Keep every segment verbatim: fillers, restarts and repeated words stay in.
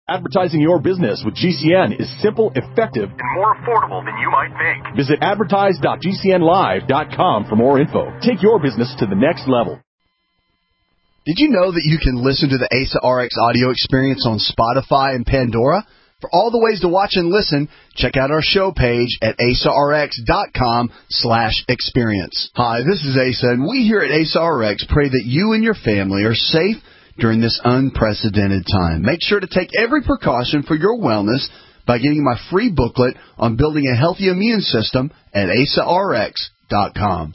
Advertising your business with G C N is simple, effective, and more affordable than you might think. Visit advertise dot g c n live dot com for more info. Take your business to the next level. Did you know that you can listen to the A S A R X audio experience on Spotify and Pandora? For all the ways to watch and listen, check out our show page at asarx dot com slash experience. Hi, this is Asa, and we here at A S A R X pray that you and your family are safe during this unprecedented time. Make sure to take every precaution for your wellness by getting my free booklet on building a healthy immune system at asarx dot com.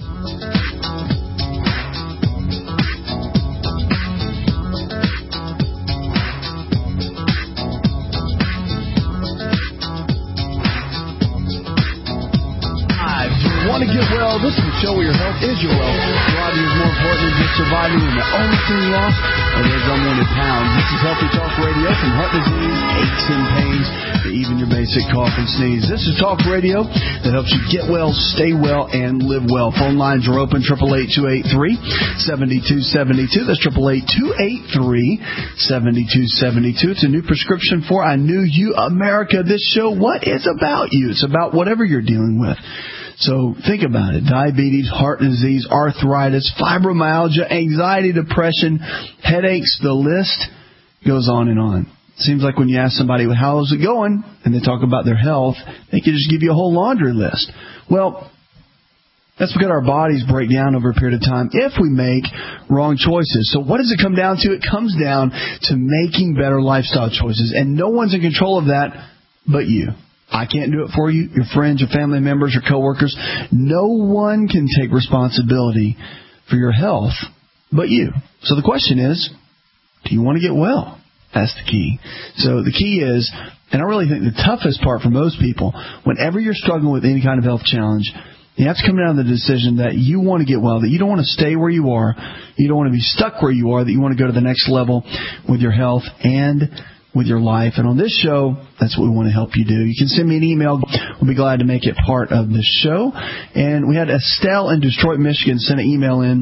Want to get well? This is the show where your health is your wealth. Surviving is more important than just surviving, and the only thing you lost are those unwanted pounds. This is Healthy Talk Radio, from heart disease, aches and pains, to even your basic cough and sneeze. This is Talk Radio that helps you get well, stay well, and live well. Phone lines are open, eight eight eight, two eight three, seven two seven two. That's eight eight eight, two eight three, seven two seven two. It's a new prescription for I Knew You America. This show, what is about you? It's about whatever you're dealing with. So think about it. Diabetes, heart disease, arthritis, fibromyalgia, anxiety, depression, headaches, the list goes on and on. It seems like when you ask somebody, well, how's it going, and they talk about their health, they can just give you a whole laundry list. Well, that's because our bodies break down over a period of time if we make wrong choices. So what does it come down to? It comes down to making better lifestyle choices, and no one's in control of that but you. I can't do it for you, your friends, your family members, your coworkers. No one can take responsibility for your health but you. So the question is, do you want to get well? That's the key. So the key is, and I really think the toughest part for most people, whenever you're struggling with any kind of health challenge, you have to come down to the decision that you want to get well, that you don't want to stay where you are, you don't want to be stuck where you are, that you want to go to the next level with your health and with your life. And on this show, that's what we want to help you do. You can send me an email. We'll be glad to make it part of the show. And we had Estelle in Detroit, Michigan send an email in.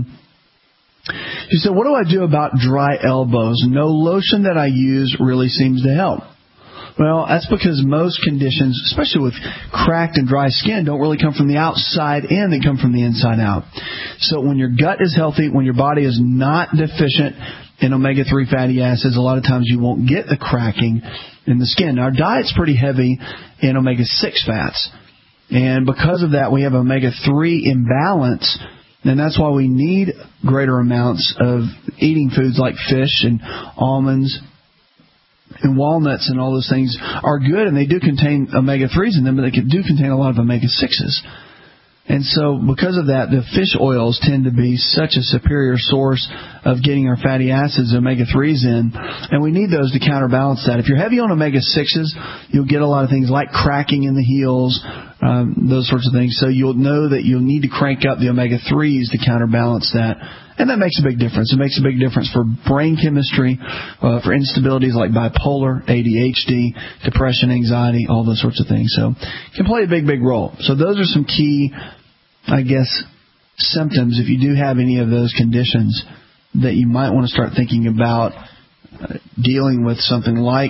She said, what do I do about dry elbows? No lotion that I use really seems to help. Well, that's because most conditions, especially with cracked and dry skin, don't really come from the outside in. They come from the inside out. So when your gut is healthy, when your body is not deficient in omega three fatty acids, a lot of times you won't get the cracking in the skin. Now, our diet's pretty heavy in omega six fats. And because of that, we have omega three imbalance. And that's why we need greater amounts of eating foods like fish and almonds and walnuts, and all those things are good, and they do contain omega threes in them, but they do contain a lot of omega sixes. And so because of that, the fish oils tend to be such a superior source of getting our fatty acids, omega threes in, and we need those to counterbalance that. If you're heavy on omega sixes, you'll get a lot of things like cracking in the heels, um, those sorts of things. So you'll know that you'll need to crank up the omega threes to counterbalance that. And that makes a big difference. It makes a big difference for brain chemistry, uh, for instabilities like bipolar, A D H D, depression, anxiety, all those sorts of things. So it can play a big, big role. So those are some key, I guess, symptoms, if you do have any of those conditions, that you might want to start thinking about uh, dealing with something like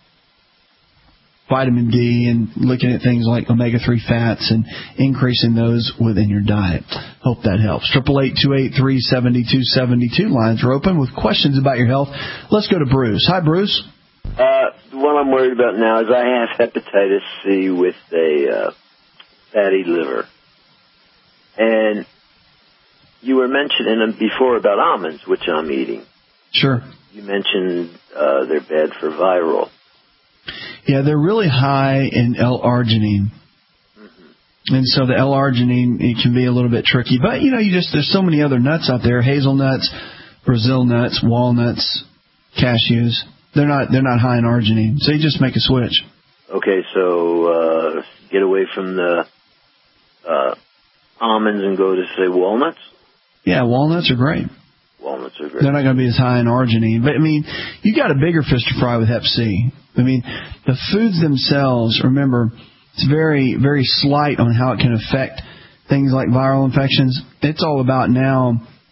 vitamin D and looking at things like omega three fats and increasing those within your diet. Hope that helps. eight eight eight, two eight three, seven two seven two. Lines are open with questions about your health. Let's go to Bruce. Hi, Bruce. Uh, what I'm worried about now is I have hepatitis C with a uh, fatty liver. And you were mentioning before about almonds, which I'm eating. Sure. You mentioned uh, they're bad for viral. Yeah, they're really high in L-arginine. Mm-hmm. And so the L-arginine, it can be a little bit tricky. But, you know, you just there's so many other nuts out there, hazelnuts, Brazil nuts, walnuts, cashews. They're not they're not high in arginine. So you just make a switch. Okay, so uh, get away from the uh, almonds and go to, say, walnuts? Yeah, walnuts are great. Walnuts are great. They're not going to be as high in arginine. But, I mean, you got a bigger fish to fry with hep C. I mean, the foods themselves, remember, it's very, very slight on how it can affect things like viral infections. It's all about now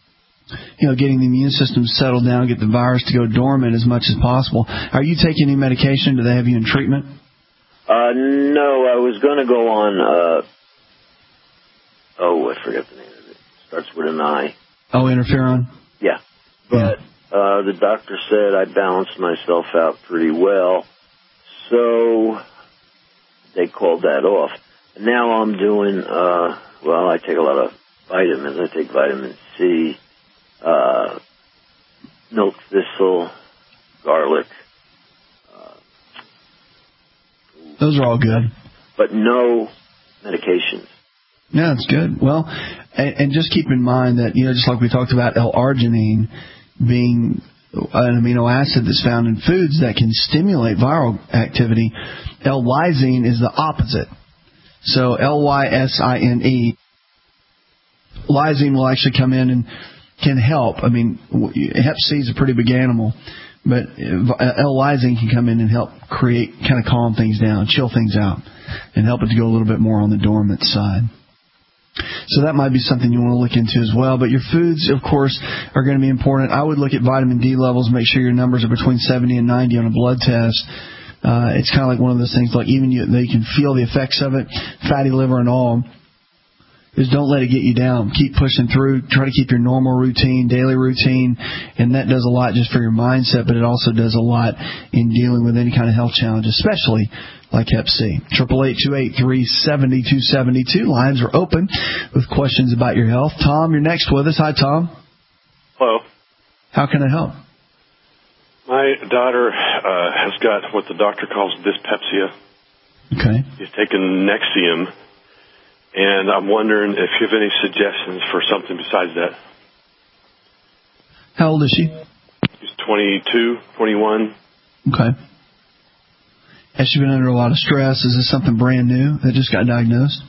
you know, getting the immune system settled down, get the virus to go dormant as much as possible. Are you taking any medication? Do they have you in treatment? Uh, no, I was going to go on, uh, oh, I forget the name of it. Starts with an I. Oh, interferon? Yeah. But yeah. Uh, the doctor said I balanced myself out pretty well, so they called that off. And now I'm doing, uh, well, I take a lot of vitamins. I take vitamin C, uh, milk thistle, garlic. Uh, Those are all good. But no medications. Yeah, that's good. Well, and, and just keep in mind that, you know, just like we talked about L-arginine being an amino acid that's found in foods that can stimulate viral activity, L-lysine is the opposite. So L Y S I N E, lysine will actually come in and can help. I mean, hep C is a pretty big animal, but L-lysine can come in and help create, kind of calm things down, chill things out, and help it to go a little bit more on the dormant side. So that might be something you want to look into as well. But your foods, of course, are going to be important. I would look at vitamin D levels, make sure your numbers are between seventy and ninety on a blood test. Uh, it's kind of like one of those things, like even you, they can feel the effects of it, fatty liver and all. Is don't let it get you down. Keep pushing through. Try to keep your normal routine, daily routine, and that does a lot just for your mindset, but it also does a lot in dealing with any kind of health challenge, especially like hep C. Triple eight two eight three seventy two seventy two. Lines are open with questions about your health. Tom, you're next with us. Hi, Tom. Hello. How can I help? My daughter uh, has got what the doctor calls dyspepsia. Okay. She's taken Nexium, and I'm wondering if you have any suggestions for something besides that. How old is she? She's twenty-two, twenty-one. Okay. Has she been under a lot of stress? Is this something brand new that just got diagnosed?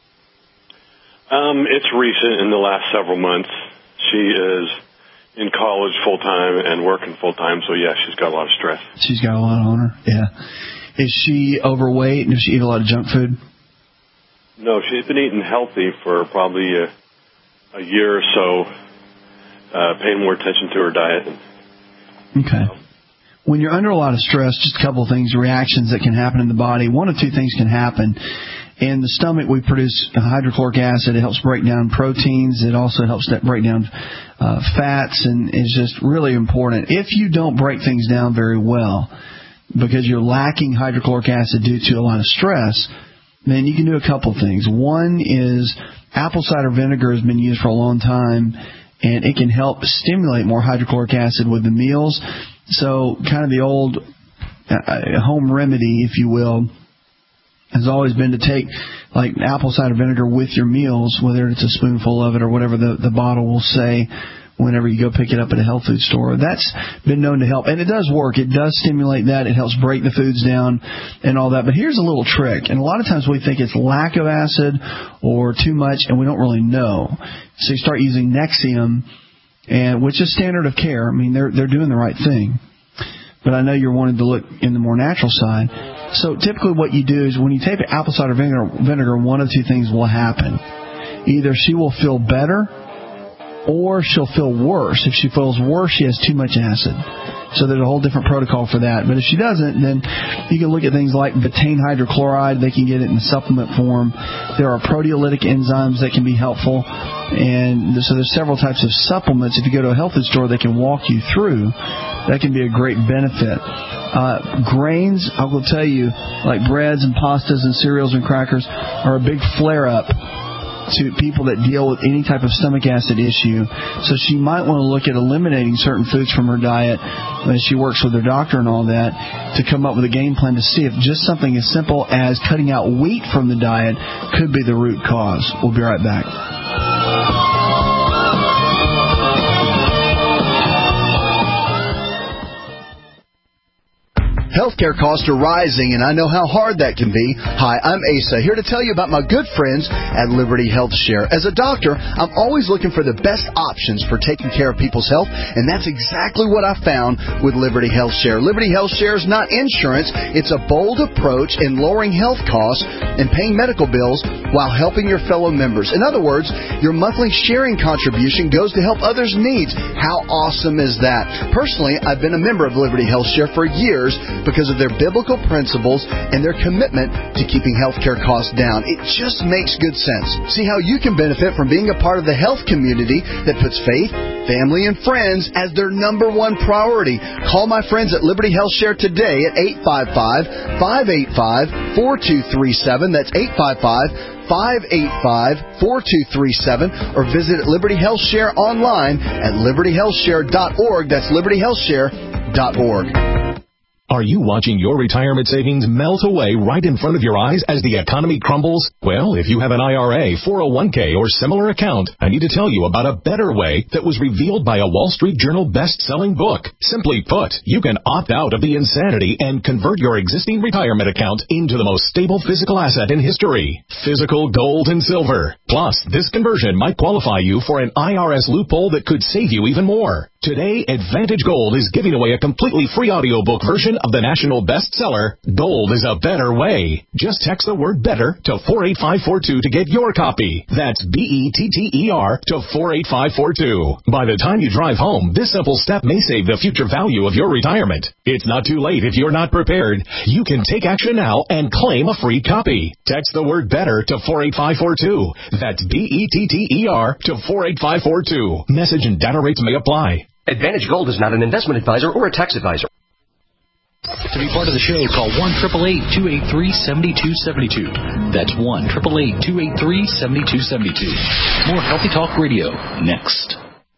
Um, it's recent, in the last several months. She is in college full-time and working full-time, so yeah, she's got a lot of stress. She's got a lot on her, yeah. Is she overweight, and does she eat a lot of junk food? No, she's been eating healthy for probably a, a year or so, uh, paying more attention to her diet. Okay. When you're under a lot of stress, just a couple of things, reactions that can happen in the body. One of two things can happen. In the stomach, we produce hydrochloric acid. It helps break down proteins. It also helps break down uh, fats, and is just really important. If you don't break things down very well because you're lacking hydrochloric acid due to a lot of stress, then you can do a couple of things. One is apple cider vinegar has been used for a long time, and it can help stimulate more hydrochloric acid with the meals. So kind of the old uh, home remedy, if you will, has always been to take like apple cider vinegar with your meals, whether it's a spoonful of it or whatever the, the bottle will say whenever you go pick it up at a health food store. That's been known to help. And it does work. It does stimulate that. It helps break the foods down and all that. But here's a little trick. And a lot of times we think it's lack of acid or too much, and we don't really know. So you start using Nexium, and which is standard of care. I mean, they're they're doing the right thing. But I know you're wanting to look in the more natural side. So typically what you do is when you take apple cider vinegar, vinegar, one of two things will happen. Either she will feel better, or she'll feel worse. If she feels worse, she has too much acid. So there's a whole different protocol for that. But if she doesn't, then you can look at things like betaine hydrochloride. They can get it in supplement form. There are proteolytic enzymes that can be helpful. And so there's several types of supplements. If you go to a health food store, they can walk you through. That can be a great benefit. Uh, grains, I will tell you, like breads and pastas and cereals and crackers, are a big flare-up to people that deal with any type of stomach acid issue. So she might want to look at eliminating certain foods from her diet as she works with her doctor and all that to come up with a game plan to see if just something as simple as cutting out wheat from the diet could be the root cause. We'll be right back. Healthcare costs are rising, and I know how hard that can be. Hi, I'm Asa, here to tell you about my good friends at Liberty Health Share. As a doctor, I'm always looking for the best options for taking care of people's health, and that's exactly what I found with Liberty Health Share. Liberty Health Share is not insurance. It's a bold approach in lowering health costs and paying medical bills while helping your fellow members. In other words, your monthly sharing contribution goes to help others' needs. How awesome is that? Personally, I've been a member of Liberty Health Share for years because of their biblical principles and their commitment to keeping healthcare costs down. It just makes good sense. See how you can benefit from being a part of the health community that puts faith, family, and friends as their number one priority. Call my friends at Liberty Health Share today at eight five five, five eight five, four two three seven. That's eight five five, five eight five, four two three seven, or visit Liberty Health Share online at liberty health share dot org. That's liberty health share dot org. Are you watching your retirement savings melt away right in front of your eyes as the economy crumbles? Well, if you have an I R A, four oh one k, or similar account, I need to tell you about a better way that was revealed by a Wall Street Journal best-selling book. Simply put, you can opt out of the insanity and convert your existing retirement account into the most stable physical asset in history, physical gold and silver. Plus, this conversion might qualify you for an I R S loophole that could save you even more. Today, Advantage Gold is giving away a completely free audiobook version of the national bestseller, Gold is a Better Way. Just text the word better to four eight five four two to get your copy. That's B E T T E R to four eight five four two. By the time you drive home, this simple step may save the future value of your retirement. It's not too late if you're not prepared. You can take action now and claim a free copy. Text the word better to four eight five four two. That's B E T T E R to four eight five four two. Message and data rates may apply. Advantage Gold is not an investment advisor or a tax advisor. To be part of the show, call one eight eight eight, two eight three, seven two seven two. That's one eight eight eight, two eight three, seven two seven two. More Healthy Talk Radio next.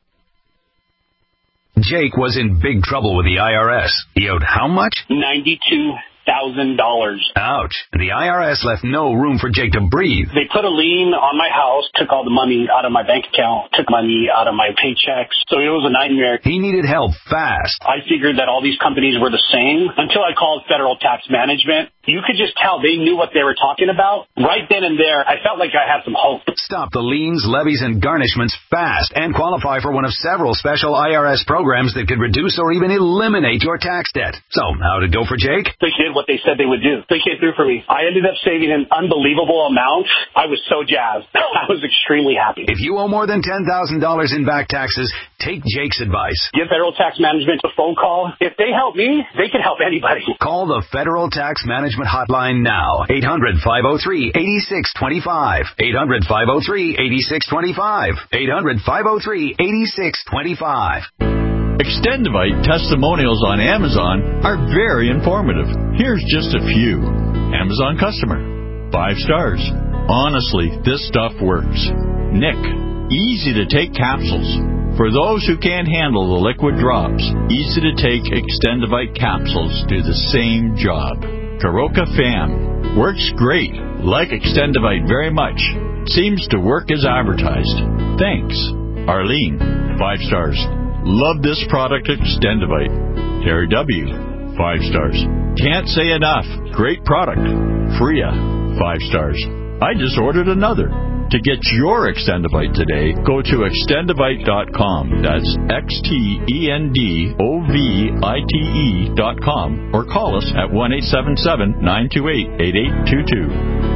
Jake was in big trouble with the I R S. He owed how much? ninety-two thousand dollars. Ouch. And the I R S left no room for Jake to breathe. They put a lien on my house, took all the money out of my bank account, took money out of my paychecks. So it was a nightmare. He needed help fast. I figured that all these companies were the same until I called Federal Tax Management. You could just tell they knew what they were talking about. Right then and there, I felt like I had some hope. Stop the liens, levies, and garnishments fast and qualify for one of several special I R S programs that could reduce or even eliminate your tax debt. So, how'd it go for Jake? They did what they said they would do. They came through for me. I ended up saving an unbelievable amount. I was so jazzed. I was extremely happy. If you owe more than ten thousand dollars in back taxes, take Jake's advice. Give Federal Tax Management a phone call. If they help me, they can help anybody. Call the Federal Tax Management hotline now. eight hundred, five oh three, eight six two five. eight hundred, five oh three, eight six two five. eight hundred, five oh three, eight six two five. Extendivite testimonials on Amazon are very informative. Here's just a few. Amazon customer. Five stars. Honestly, this stuff works. Nick. Easy to take capsules. For those who can't handle the liquid drops, easy to take Extendivite capsules do the same job. Karoka Fam. Works great. Like Extendivite very much. Seems to work as advertised. Thanks. Arlene. Five stars. Love this product, Extendivite. Terry W. Five stars. Can't say enough. Great product. Freya. Five stars. I just ordered another. To get your Extendivite today, go to extendivite dot com. That's X T E N D O V I T E dot com. Or call us at one eight seven seven, nine two eight, eight eight two two.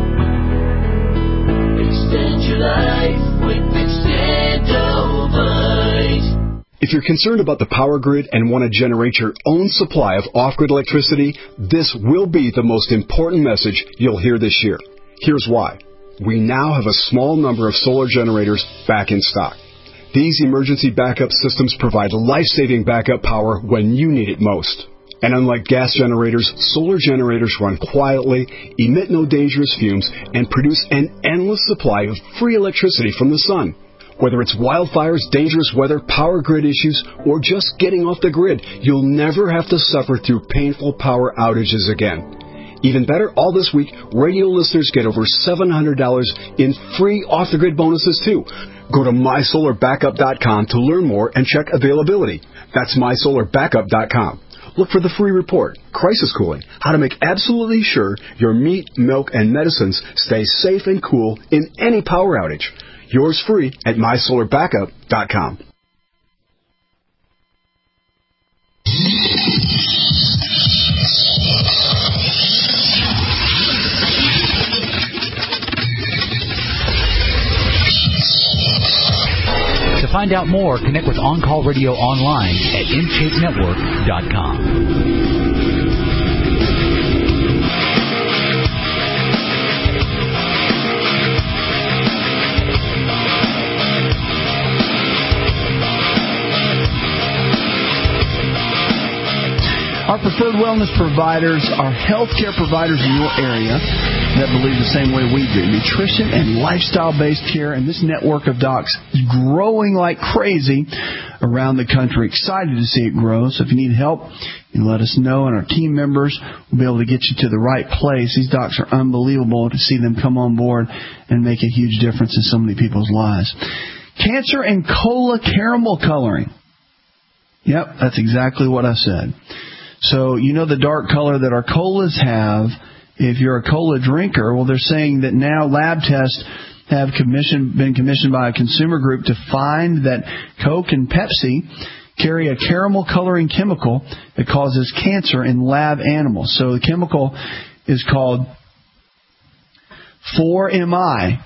Extend your life with Extendivite. If you're concerned about the power grid and want to generate your own supply of off-grid electricity, this will be the most important message you'll hear this year. Here's why. We now have a small number of solar generators back in stock. These emergency backup systems provide life-saving backup power when you need it most. And unlike gas generators, solar generators run quietly, emit no dangerous fumes, and produce an endless supply of free electricity from the sun. Whether it's wildfires, dangerous weather, power grid issues, or just getting off the grid, you'll never have to suffer through painful power outages again. Even better, all this week, radio listeners get over seven hundred dollars in free off-the-grid bonuses, too. Go to my solar backup dot com to learn more and check availability. That's my solar backup dot com. look for the free report, Crisis Cooling, how to make absolutely sure your meat, milk, and medicines stay safe and cool in any power outage. Yours free at my solar backup dot com. To find out more, connect with On Call Radio online at in shape network dot com. Our preferred wellness providers are healthcare providers in your area that believe the same way we do. Nutrition and lifestyle-based care, and this network of docs is growing like crazy around the country. Excited to see it grow. So if you need help, you let us know, and our team members will be able to get you to the right place. These docs are unbelievable to see them come on board and make a huge difference in so many people's lives. Cancer and cola caramel coloring. Yep, that's exactly what I said. So you know the dark color that our colas have. If you're a cola drinker, well, they're saying that now lab tests have commissioned, been commissioned by a consumer group to find that Coke and Pepsi carry a caramel coloring chemical that causes cancer in lab animals. So the chemical is called four M I,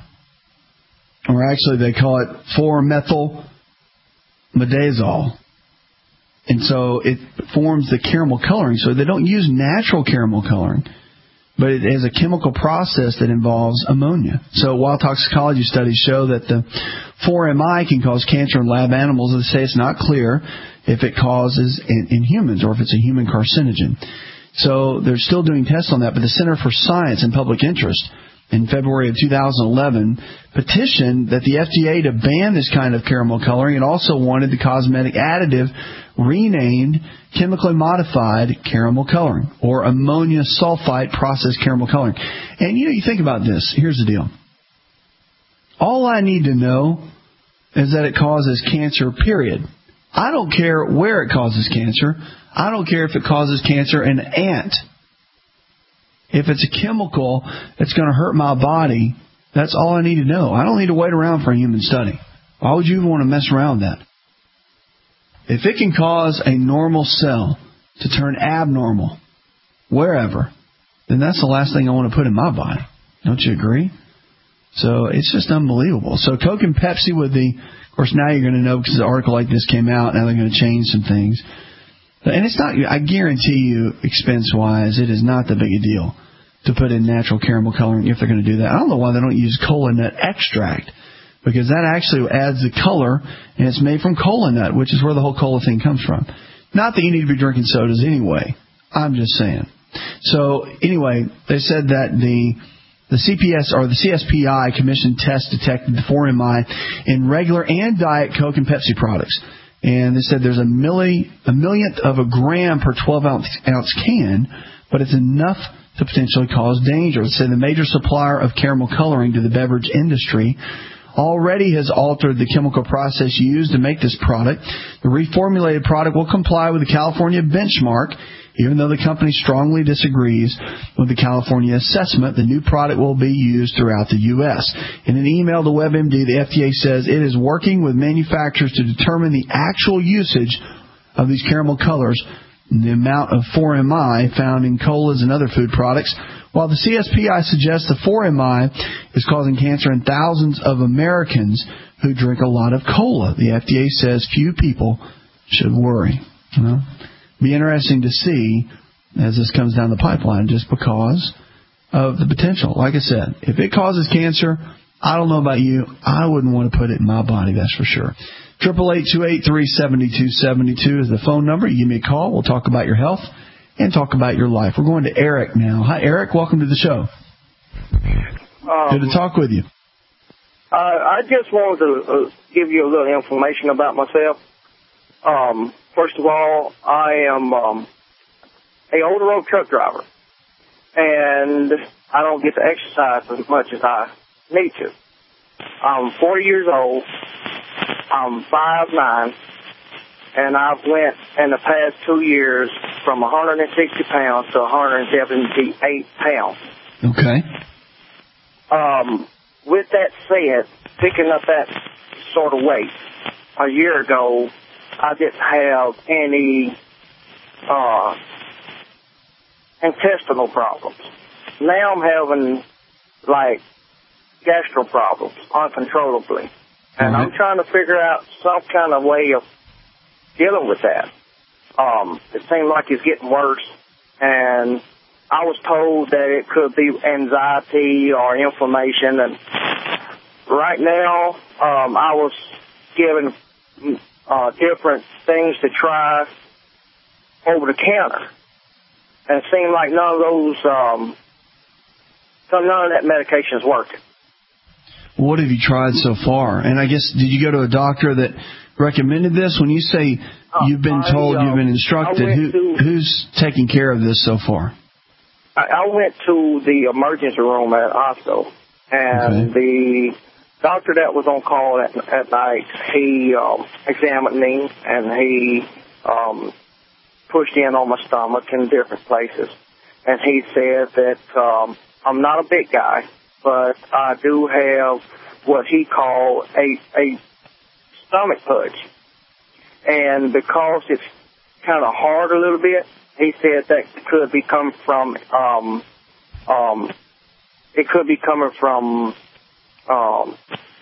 or actually they call it four methyl midazole. And so it forms the caramel coloring. So they don't use natural caramel coloring, but it is a chemical process that involves ammonia. So while toxicology studies show that the four M I can cause cancer in lab animals, they say it's not clear if it causes in, in humans or if it's a human carcinogen. So they're still doing tests on that, but the Center for Science and Public Interest in February of two thousand eleven petitioned that the F D A to ban this kind of caramel coloring, and also wanted the cosmetic additive renamed chemically modified caramel coloring, or ammonia sulfite processed caramel coloring. And you know, you think about this. Here's the deal. All I need to know is that it causes cancer, period. I don't care where it causes cancer. I don't care if it causes cancer in an ant. If it's a chemical that's going to hurt my body, that's all I need to know. I don't need to wait around for a human study. Why would you even want to mess around with that? If it can cause a normal cell to turn abnormal wherever, then that's the last thing I want to put in my body. Don't you agree? So it's just unbelievable. So Coke and Pepsi with the, of course, now you're going to know because an article like this came out. Now they're going to change some things. And it's not, I guarantee you, expense-wise, it is not that big a deal to put in natural caramel coloring if they're going to do that. I don't know why they don't use cola nut extract, because that actually adds the color, and it's made from cola nut, which is where the whole cola thing comes from. Not that you need to be drinking sodas anyway. I'm just saying. So anyway, they said that the the C P S or the C S P I commissioned test detected the four M I in regular and diet Coke and Pepsi products. And they said there's a, milli, a millionth of a gram per twelve ounce can, but it's enough to potentially cause danger. They said the major supplier of caramel coloring to the beverage industry already has altered the chemical process used to make this product. The reformulated product will comply with the California benchmark, even though the company strongly disagrees with the California assessment. The new product will be used throughout the U S In an email to WebMD, the F D A says it is working with manufacturers to determine the actual usage of these caramel colors and the amount of four M I found in colas and other food products. While the C S P I suggests the four M I is causing cancer in thousands of Americans who drink a lot of cola, the F D A says few people should worry. You know? Be interesting to see as this comes down the pipeline, just because of the potential. Like I said, if it causes cancer, I don't know about you, I wouldn't want to put it in my body, that's for sure. Triple eight two eight three seventy two seventy two is the phone number. You give me a call. We'll talk about your health and talk about your life. We're going to Eric now. Hi, Eric. Welcome to the show. Um, Good to talk with you. Uh, I just wanted to uh, give you a little information about myself. Um, first of all, I am um, a over-the-road truck driver, and I don't get to exercise as much as I need to. I'm forty years old. I'm five nine, and I've went in the past two years from one hundred sixty pounds to one hundred seventy-eight pounds. Okay. Um, with that said, picking up that sort of weight, a year ago, I didn't have any uh, intestinal problems. Now I'm having, like, gastro problems uncontrollably. And I'm trying to figure out some kind of way of dealing with that. Um, it seems like it's getting worse, and I was told that it could be anxiety or inflammation. And right now, um, I was given uh, different things to try over the counter, and it seemed like none of those, um, none of that medication is working. What have you tried so far? And I guess, did you go to a doctor that recommended this? When you say you've been I, told, uh, you've been instructed, who, to, who's taking care of this so far? I, I went to the emergency room at the hospital, and okay. the doctor that was on call at, at night, he um, examined me, and he um, pushed in on my stomach in different places. And he said that um, I'm not a big guy, but I do have what he called a, a stomach pudge. And because it's kind of hard a little bit, he said that could be coming from, um, um, it could be coming from um,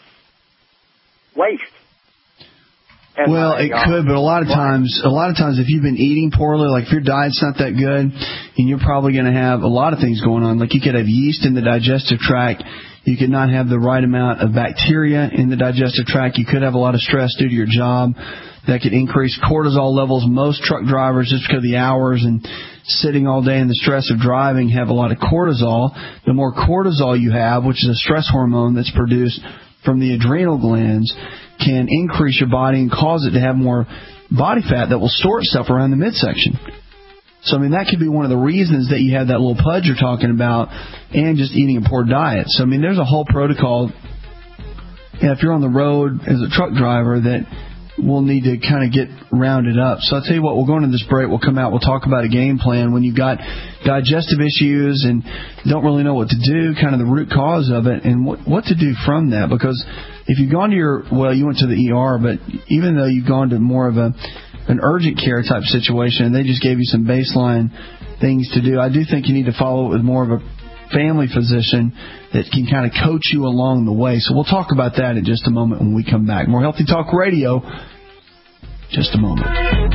waste. And well, it uh, could, but a lot of times, a lot of times, if you've been eating poorly, like if your diet's not that good, and you're probably going to have a lot of things going on. Like you could have yeast in the digestive tract, you could not have the right amount of bacteria in the digestive tract. You could have a lot of stress due to your job that could increase cortisol levels. Most truck drivers, just because of the hours and sitting all day and the stress of driving, have a lot of cortisol. The more cortisol you have, which is a stress hormone that's produced from the adrenal glands, can increase your body and cause it to have more body fat that will store itself around the midsection. So, I mean, that could be one of the reasons that you have that little pudge you're talking about, and just eating a poor diet. So, I mean, there's a whole protocol. You know, if you're on the road as a truck driver, that we'll need to kind of get rounded up. So I'll tell you what, we'll go into this break, we'll come out, we'll talk about a game plan when you've got digestive issues and don't really know what to do, kind of the root cause of it, and what, what to do from that. Because if you've gone to your, well, you went to the E R, but even though you've gone to more of a an urgent care type situation and they just gave you some baseline things to do, I do think you need to follow it with more of a family physician that can kind of coach you along the way. So we'll talk about that in just a moment when we come back. More Healthy Talk Radio, just a moment.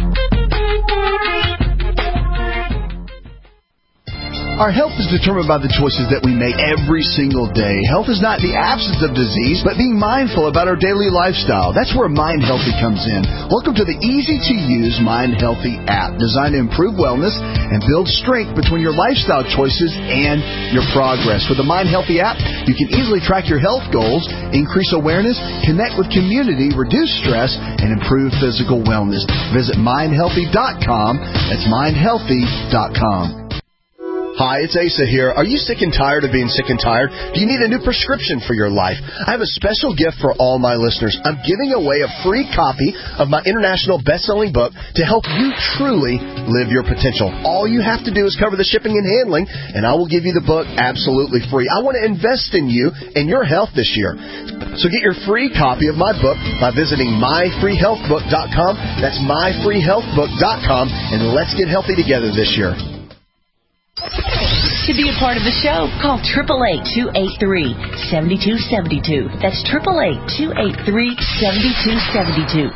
Our health is determined by the choices that we make every single day. Health is not the absence of disease, but being mindful about our daily lifestyle. That's where Mind Healthy comes in. Welcome to the easy-to-use Mind Healthy app, designed to improve wellness and build strength between your lifestyle choices and your progress. With the Mind Healthy app, you can easily track your health goals, increase awareness, connect with community, reduce stress, and improve physical wellness. Visit mind healthy dot com. That's mind healthy dot com. Hi, it's Asa here. Are you sick and tired of being sick and tired? Do you need a new prescription for your life? I have a special gift for all my listeners. I'm giving away a free copy of my international best-selling book to help you truly live your potential. All you have to do is cover the shipping and handling, and I will give you the book absolutely free. I want to invest in you and your health this year. So get your free copy of my book by visiting my free health book dot com. That's my free health book dot com, and let's get healthy together this year. To be a part of the show, call eight eight eight, two eight three, seven two seven two. That's eight eight eight, two eight three, seven two seven two.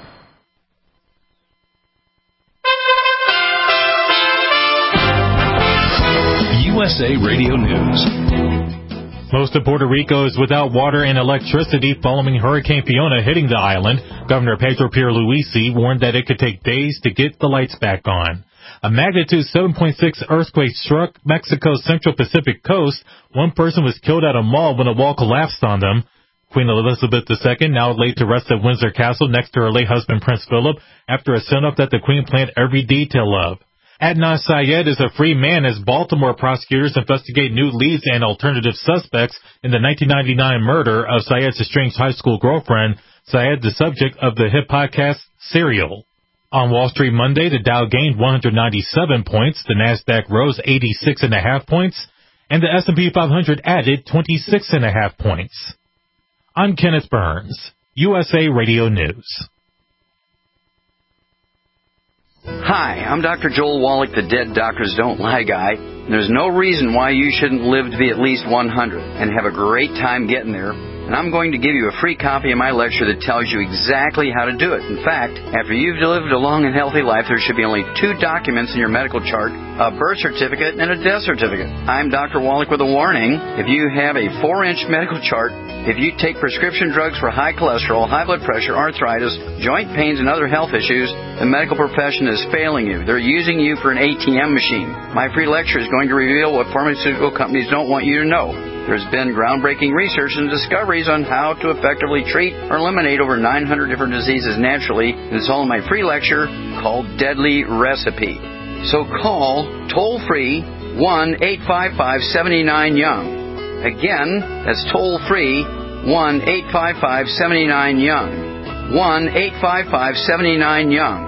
U S A Radio News. Most of Puerto Rico is without water and electricity following Hurricane Fiona hitting the island. Governor Pedro Pierluisi warned that it could take days to get the lights back on. A magnitude seven point six earthquake struck Mexico's Central Pacific coast. One person was killed at a mall when a wall collapsed on them. Queen Elizabeth the Second now laid to rest at Windsor Castle next to her late husband Prince Philip after a send-off that the Queen planned every detail of. Adnan Syed is a free man as Baltimore prosecutors investigate new leads and alternative suspects in the nineteen ninety-nine murder of Syed's estranged high school girlfriend. Syed, the subject of the hit podcast Serial. On Wall Street Monday, the Dow gained one hundred ninety-seven points, the Nasdaq rose eighty-six point five points, and the S and P five hundred added twenty-six point five points. I'm Kenneth Burns, U S A Radio News. Hi, I'm Doctor Joel Wallach, the Dead Doctors Don't Lie guy. And there's no reason why you shouldn't live to be at least one hundred and have a great time getting there. And I'm going to give you a free copy of my lecture that tells you exactly how to do it. In fact, after you've lived a long and healthy life, there should be only two documents in your medical chart, a birth certificate and a death certificate. I'm Doctor Wallach with a warning. If you have a four-inch medical chart, if you take prescription drugs for high cholesterol, high blood pressure, arthritis, joint pains, and other health issues, the medical profession is failing you. They're using you for an A T M machine. My free lecture is going to reveal what pharmaceutical companies don't want you to know. There's been groundbreaking research and discoveries on how to effectively treat or eliminate over nine hundred different diseases naturally. And it's all in my free lecture called Deadly Recipe. So call toll-free one eight five five, seven nine, young. Again, that's toll-free one eight five five, seven nine, young. one eight five five, seven nine, young.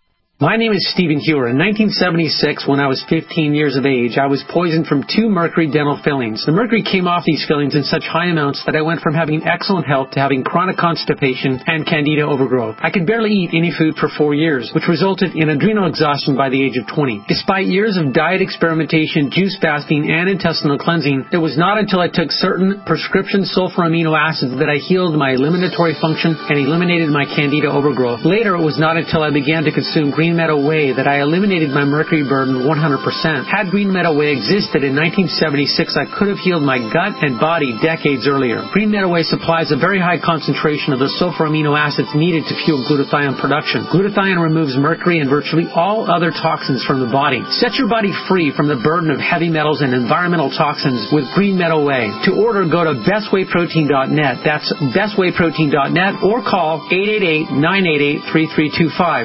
My name is Stephen Hewer. In nineteen seventy-six, when I was fifteen years of age, I was poisoned from two mercury dental fillings. The mercury came off these fillings in such high amounts that I went from having excellent health to having chronic constipation and candida overgrowth. I could barely eat any food for four years, which resulted in adrenal exhaustion by the age of twenty. Despite years of diet experimentation, juice fasting, and intestinal cleansing, it was not until I took certain prescription sulfur amino acids that I healed my eliminatory function and eliminated my candida overgrowth. Later, it was not until I began to consume green Green Meadow Whey that I eliminated my mercury burden one hundred percent. Had Green Meadow Whey existed in nineteen seventy-six, I could have healed my gut and body decades earlier. Green Meadow Whey supplies a very high concentration of the sulfur amino acids needed to fuel glutathione production. Glutathione removes mercury and virtually all other toxins from the body. Set your body free from the burden of heavy metals and environmental toxins with Green Meadow Whey. To order, go to best whey protein dot net. That's best whey protein dot net or call eight eight eight, nine eight eight, three three two five.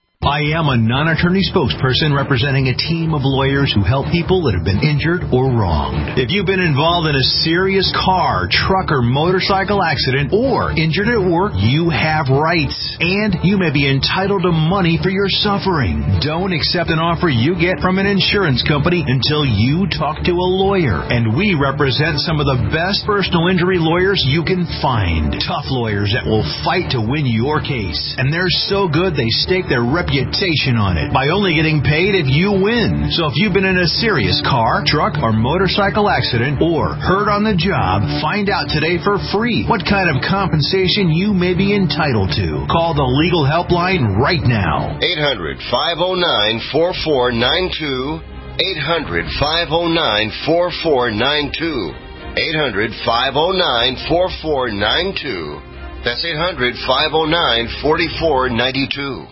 I am a non-attorney spokesperson representing a team of lawyers who help people that have been injured or wronged. If you've been involved in a serious car, truck, or motorcycle accident or injured at work, you have rights, and you may be entitled to money for your suffering. Don't accept an offer you get from an insurance company until you talk to a lawyer, and we represent some of the best personal injury lawyers you can find. Tough lawyers that will fight to win your case, and they're so good they stake their reputation reputation on it by only getting paid if you win. So if you've been in a serious car, truck, or motorcycle accident or hurt on the job, find out today for free what kind of compensation you may be entitled to. Call the legal helpline right now. eight hundred, five oh nine, four four nine two. eight hundred, five oh nine, four four nine two. eight hundred, five oh nine, four four nine two. That's eight hundred, five oh nine, four four nine two.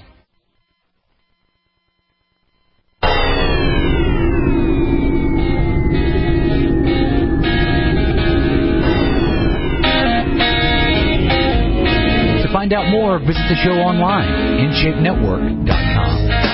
To find out more, visit the show online, in shape network dot com.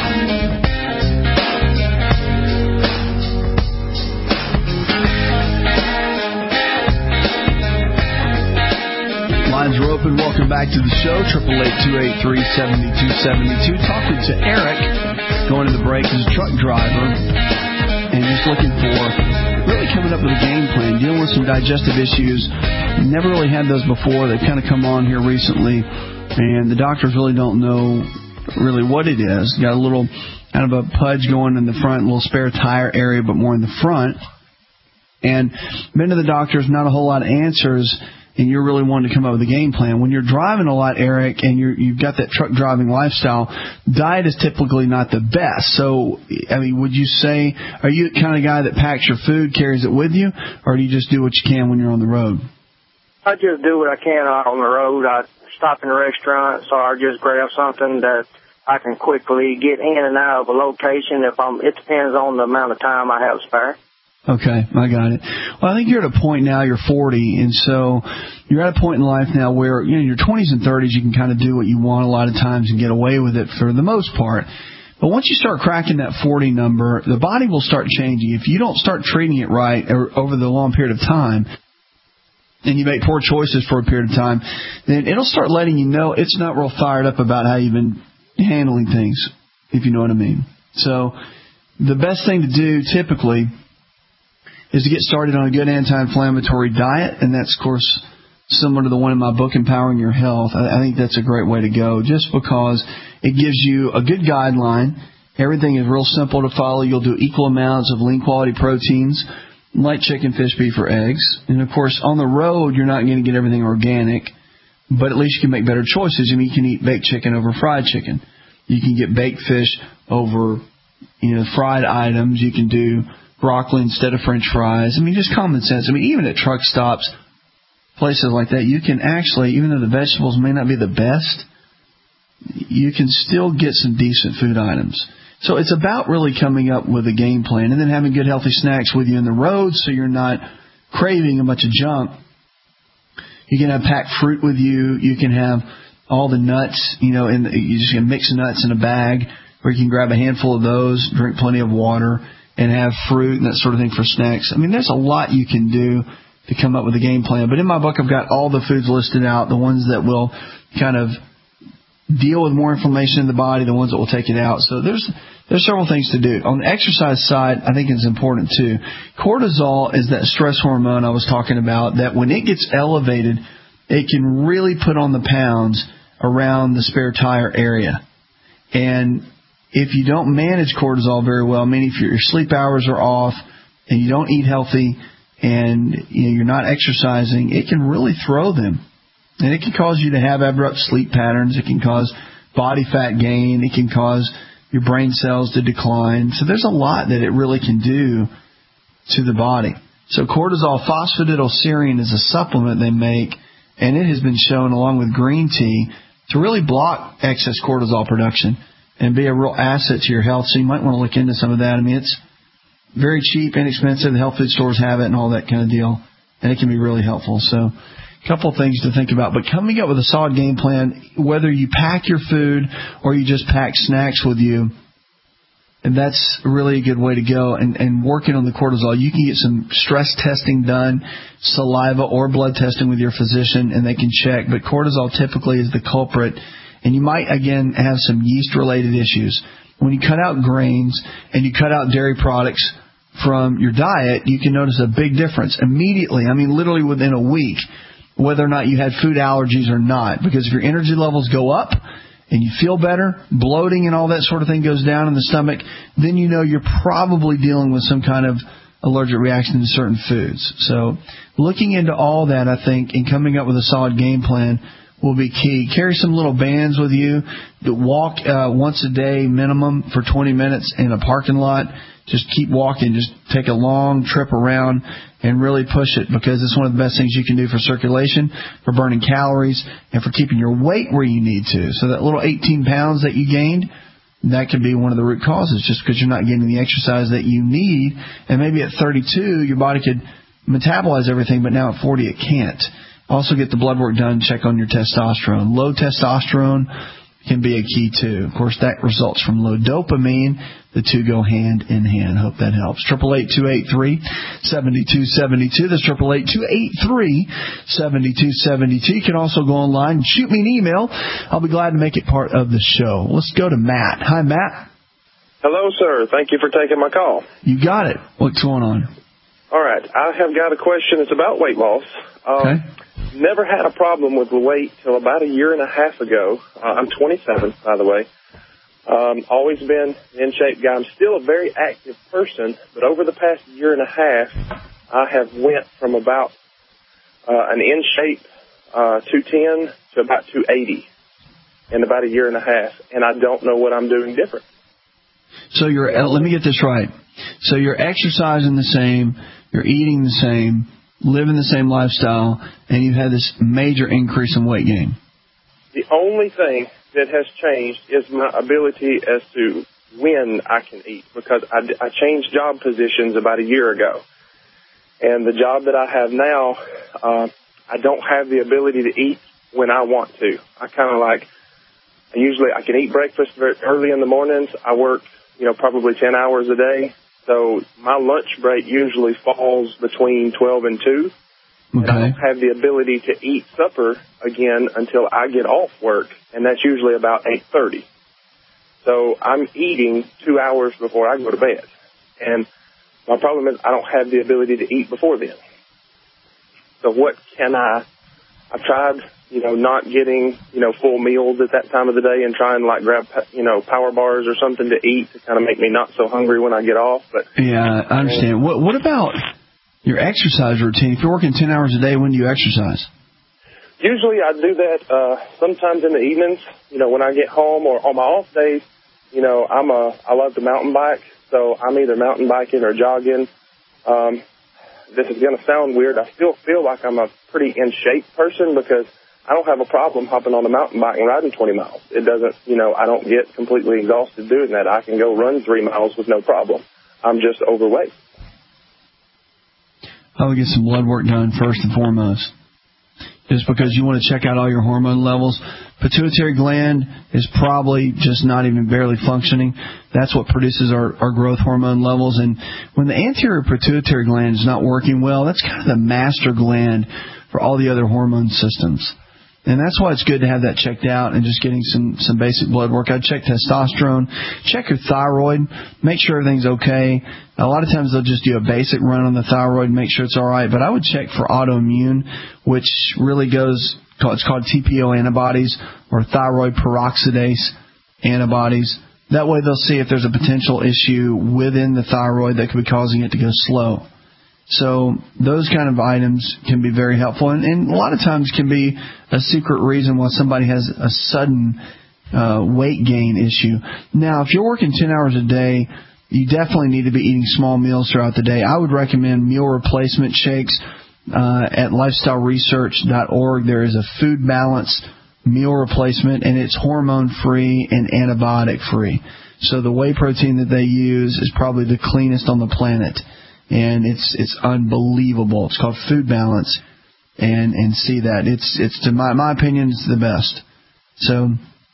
Lines are open. Welcome back to the show. Triple eight two eight three seven two seven two. Talking to Eric, going to the break. He's a truck driver and just looking for really coming up with a game plan, dealing with some digestive issues. Never really had those before. They've kind of come on here recently, and the doctors really don't know really what it is. Got a little kind of a pudge going in the front, a little spare tire area, but more in the front. And been to the doctors, not a whole lot of answers. And you're really wanting to come up with a game plan. When you're driving a lot, Eric, and you're, you've got that truck driving lifestyle, diet is typically not the best. So, I mean, would you say, are you the kind of guy that packs your food, carries it with you, or do you just do what you can when you're on the road? I just do what I can on the road. I stop in a restaurant, so I just grab something that I can quickly get in and out of a location. If I'm, it depends on the amount of time I have spare. Okay, I got it. Well, I think you're at a point now, you're forty, and so you're at a point in life now where, you know, in your twenties and thirties, you can kind of do what you want a lot of times and get away with it for the most part. But once you start cracking that forty number, the body will start changing. If you don't start treating it right over the long period of time, and you make poor choices for a period of time, then it'll start letting you know it's not real fired up about how you've been handling things, if you know what I mean. So the best thing to do typically is to get started on a good anti-inflammatory diet, and that's, of course, similar to the one in my book, Empowering Your Health. I, I think that's a great way to go, just because it gives you a good guideline. Everything is real simple to follow. You'll do equal amounts of lean quality proteins, like chicken, fish, beef, or eggs. And, of course, on the road, you're not going to get everything organic, but at least you can make better choices. I mean, you can eat baked chicken over fried chicken. You can get baked fish over, you know, fried items. You can do broccoli instead of French fries. I mean, just common sense. I mean, even at truck stops, places like that, you can actually, even though the vegetables may not be the best, you can still get some decent food items. So it's about really coming up with a game plan and then having good healthy snacks with you on the road so you're not craving a bunch of junk. You can have packed fruit with you. You can have all the nuts, you know, and you just can mix nuts in a bag, or you can grab a handful of those, drink plenty of water, and have fruit and that sort of thing for snacks. I mean, there's a lot you can do to come up with a game plan. But in my book, I've got all the foods listed out, the ones that will kind of deal with more inflammation in the body, the ones that will take it out. So there's there's several things to do. On the exercise side, I think it's important too. Cortisol is that stress hormone I was talking about, that when it gets elevated, it can really put on the pounds around the spare tire area. And if you don't manage cortisol very well, meaning if your sleep hours are off and you don't eat healthy and you know, you're not exercising, it can really throw them. And it can cause you to have abrupt sleep patterns. It can cause body fat gain. It can cause your brain cells to decline. So there's a lot that it really can do to the body. So cortisol phosphatidylserine is a supplement they make, and it has been shown, along with green tea, to really block excess cortisol production and be a real asset to your health. So you might want to look into some of that. I mean, it's very cheap, inexpensive. The health food stores have it and all that kind of deal, and it can be really helpful. So a couple of things to think about. But coming up with a solid game plan, whether you pack your food or you just pack snacks with you, and that's really a good way to go. And, and working on the cortisol, you can get some stress testing done, saliva or blood testing with your physician, and they can check. But cortisol typically is the culprit. And you might, again, have some yeast-related issues. When you cut out grains and you cut out dairy products from your diet, you can notice a big difference immediately. I mean, literally within a week, whether or not you had food allergies or not. Because if your energy levels go up and you feel better, bloating and all that sort of thing goes down in the stomach, then you know you're probably dealing with some kind of allergic reaction to certain foods. So looking into all that, I think, and coming up with a solid game plan will be key. Carry some little bands with you. Walk uh, once a day minimum for twenty minutes in a parking lot. Just keep walking. Just take a long trip around and really push it, because it's one of the best things you can do for circulation, for burning calories, and for keeping your weight where you need to. So that little eighteen pounds that you gained, that could be one of the root causes, just because you're not getting the exercise that you need. And maybe at thirty-two, your body could metabolize everything, but now at forty, it can't. Also get the blood work done, check on your testosterone. Low testosterone can be a key too. Of course, that results from low dopamine. The two go hand in hand. Hope that helps. triple eight, two eight three, seven two seven two. That's triple eight, two eight three, seven two seven two. You can also go online and shoot me an email. I'll be glad to make it part of the show. Let's go to Matt. Hi, Matt. Hello, sir. Thank you for taking my call. You got it. What's going on? All right. I have got a question. It's about weight loss. Um, okay. Never had a problem with the weight till about a year and a half ago. Uh, I'm twenty-seven, by the way. Um, always been an in-shape guy. I'm still a very active person, but over the past year and a half, I have went from about uh, an in-shape uh, two ten to about two eighty in about a year and a half, and I don't know what I'm doing different. So you're, uh, let me get this right. So you're exercising the same, you're eating the same, living the same lifestyle, and you've had this major increase in weight gain. The only thing that has changed is my ability as to when I can eat, because I, I changed job positions about a year ago. And the job that I have now, uh, I don't have the ability to eat when I want to. I kind of like, I usually, I can eat breakfast very early in the mornings. I work, you know, probably ten hours a day. So my lunch break usually falls between twelve and two. Okay. And I don't have the ability to eat supper again until I get off work, and that's usually about eight thirty. So I'm eating two hours before I go to bed. And my problem is I don't have the ability to eat before then. So what can I, I've tried, you know, not getting, you know, full meals at that time of the day and trying to like grab, you know, power bars or something to eat to kind of make me not so hungry when I get off. But yeah, I understand. What, what about your exercise routine? If you're working ten hours a day, when do you exercise? Usually I do that uh, sometimes in the evenings, you know, when I get home or on my off days. You know, I'm a, I love to mountain bike, so I'm either mountain biking or jogging. Um, this is going to sound weird. I still feel like I'm a pretty in shape person because I don't have a problem hopping on a mountain bike and riding twenty miles. It doesn't, you know, I don't get completely exhausted doing that. I can go run three miles with no problem. I'm just overweight. I would get some blood work done first and foremost. Just because you want to check out all your hormone levels. Pituitary gland is probably just not even barely functioning. That's what produces our, our growth hormone levels. And when the anterior pituitary gland is not working well, that's kind of the master gland for all the other hormone systems. And that's why it's good to have that checked out and just getting some, some basic blood work. I'd check testosterone, check your thyroid, make sure everything's okay. A lot of times they'll just do a basic run on the thyroid and make sure it's all right. But I would check for autoimmune, which really goes, it's called T P O antibodies or thyroid peroxidase antibodies. That way they'll see if there's a potential issue within the thyroid that could be causing it to go slow. So those kind of items can be very helpful, and, and a lot of times can be a secret reason why somebody has a sudden uh, weight gain issue. Now, if you're working ten hours a day, you definitely need to be eating small meals throughout the day. I would recommend meal replacement shakes uh, at lifestyle research dot org. There is a food balance meal replacement, and it's hormone-free and antibiotic-free. So the whey protein that they use is probably the cleanest on the planet. And it's it's unbelievable. It's called Food Balance, and and see that it's it's to my my opinion it's the best. So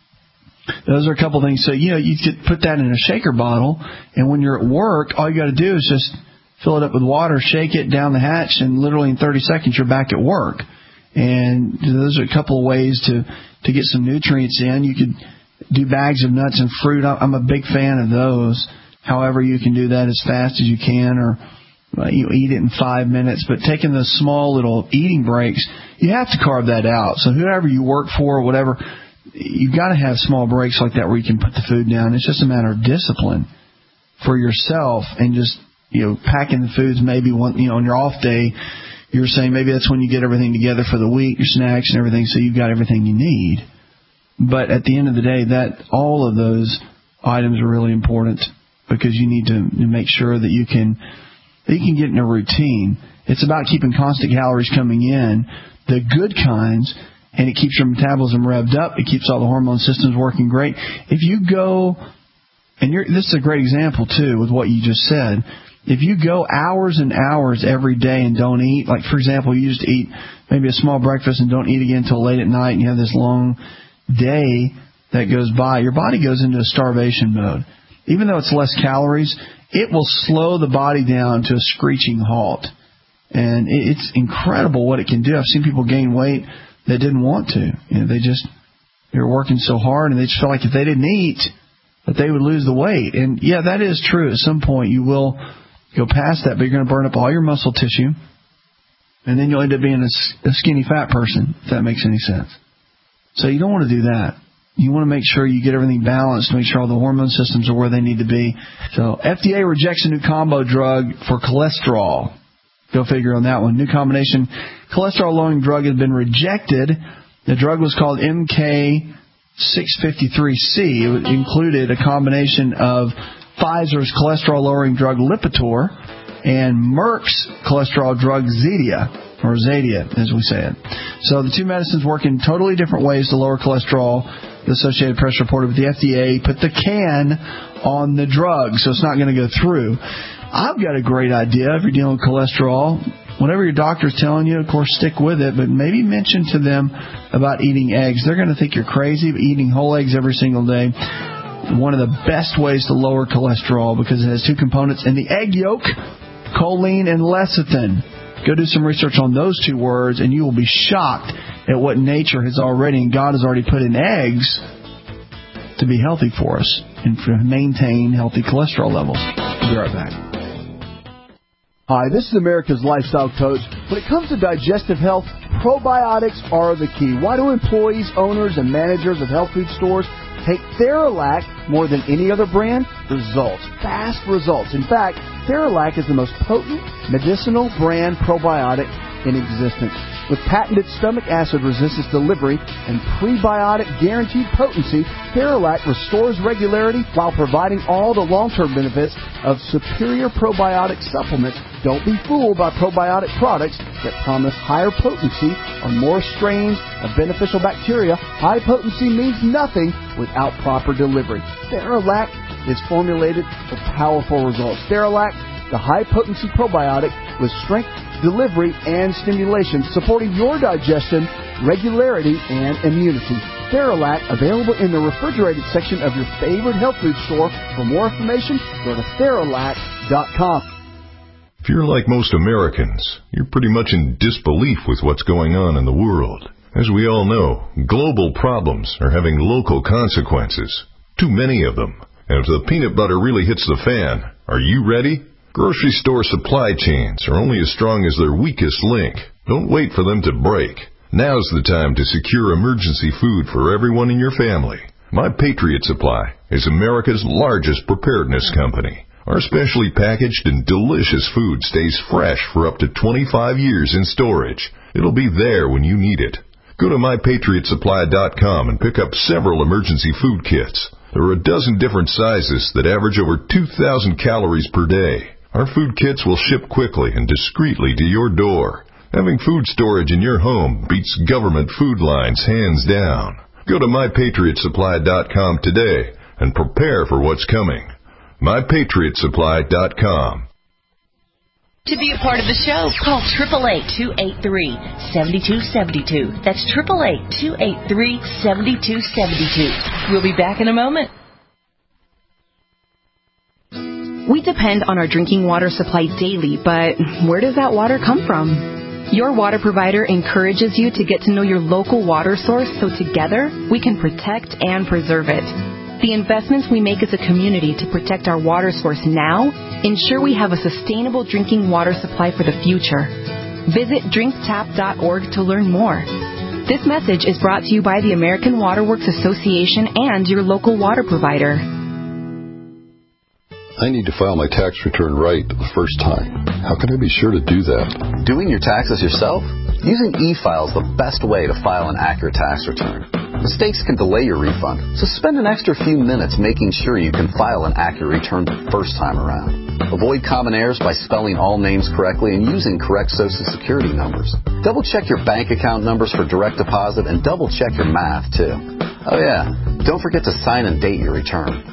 those are a couple things. So you know you could put that in a shaker bottle, and when you're at work, all you got to do is just fill it up with water, shake it down the hatch, and literally in thirty seconds you're back at work. And those are a couple of ways to to get some nutrients in. You could do bags of nuts and fruit. I'm a big fan of those. However, you can do that as fast as you can, or you eat it in five minutes, but taking those small little eating breaks, you have to carve that out. So whoever you work for or whatever, you've got to have small breaks like that where you can put the food down. It's just a matter of discipline for yourself and just, you know, packing the foods maybe one, you know, on your off day, you're saying maybe that's when you get everything together for the week, your snacks and everything, so you've got everything you need. But at the end of the day, that all of those items are really important because you need to make sure that you can that you can get in a routine. It's about keeping constant calories coming in, the good kinds, and it keeps your metabolism revved up. It keeps all the hormone systems working great. If you go, and you're, this is a great example, too, with what you just said. If you go hours and hours every day and don't eat, like, for example, you just eat maybe a small breakfast and don't eat again until late at night, and you have this long day that goes by, your body goes into a starvation mode. Even though it's less calories, it will slow the body down to a screeching halt. And it's incredible what it can do. I've seen people gain weight that didn't want to. You know, they just, they were working so hard and they just felt like if they didn't eat, that they would lose the weight. And yeah, that is true. At some point you will go past that, but you're going to burn up all your muscle tissue. And then you'll end up being a, a skinny fat person, if that makes any sense. So you don't want to do that. You want to make sure you get everything balanced, make sure all the hormone systems are where they need to be. So F D A rejects a new combo drug for cholesterol. Go figure on that one. New combination cholesterol-lowering drug has been rejected. The drug was called M K six fifty-three C. It included a combination of Pfizer's cholesterol-lowering drug Lipitor and Merck's cholesterol drug Zetia, or Zadia, as we say it. So the two medicines work in totally different ways to lower cholesterol. The Associated Press reported with the F D A put the can on the drug, so it's not going to go through. I've got a great idea if you're dealing with cholesterol. Whatever your doctor's telling you, of course, stick with it, but maybe mention to them about eating eggs. They're going to think you're crazy, but eating whole eggs every single day, one of the best ways to lower cholesterol because it has two components in the egg yolk, choline and lecithin. Go do some research on those two words, and you will be shocked at what nature has already, and God has already put in eggs to be healthy for us and to maintain healthy cholesterol levels. We'll be right back. Hi, this is America's Lifestyle Coach. When it comes to digestive health, probiotics are the key. Why do employees, owners, and managers of health food stores take Theralac more than any other brand? Results. Fast results. In fact, Theralac is the most potent medicinal brand probiotic in existence. With patented stomach acid resistance delivery and prebiotic guaranteed potency, Theralac restores regularity while providing all the long-term benefits of superior probiotic supplements. Don't be fooled by probiotic products that promise higher potency or more strains of beneficial bacteria. High potency means nothing without proper delivery. Theralac is formulated for powerful results. Theralac, the high-potency probiotic with strength, delivery, and stimulation, supporting your digestion, regularity, and immunity. Theralac, available in the refrigerated section of your favorite health food store. For more information, go to Theralac dot com. If you're like most Americans, you're pretty much in disbelief with what's going on in the world. As we all know, global problems are having local consequences. Too many of them. And if the peanut butter really hits the fan, are you ready? Grocery store supply chains are only as strong as their weakest link. Don't wait for them to break. Now's the time to secure emergency food for everyone in your family. My Patriot Supply is America's largest preparedness company. Our specially packaged and delicious food stays fresh for up to twenty-five years in storage. It'll be there when you need it. Go to my patriot supply dot com and pick up several emergency food kits. There are a dozen different sizes that average over two thousand calories per day. Our food kits will ship quickly and discreetly to your door. Having food storage in your home beats government food lines hands down. Go to my patriot supply dot com today and prepare for what's coming. my patriot supply dot com. To be a part of the show, call eight eight eight, two eight three, seven two seven two. That's eight eight eight, two eight three, seven two seven two. We'll be back in a moment. We depend on our drinking water supply daily, but where does that water come from? Your water provider encourages you to get to know your local water source so together we can protect and preserve it. The investments we make as a community to protect our water source now ensure we have a sustainable drinking water supply for the future. Visit drink tap dot org to learn more. This message is brought to you by the American Water Works Association and your local water provider. I need to file my tax return right the first time. How can I be sure to do that? Doing your taxes yourself? Using e-file is the best way to file an accurate tax return. Mistakes can delay your refund, so spend an extra few minutes making sure you can file an accurate return the first time around. Avoid common errors by spelling all names correctly and using correct Social Security numbers. Double-check your bank account numbers for direct deposit and double-check your math, too. Oh, yeah, don't forget to sign and date your return.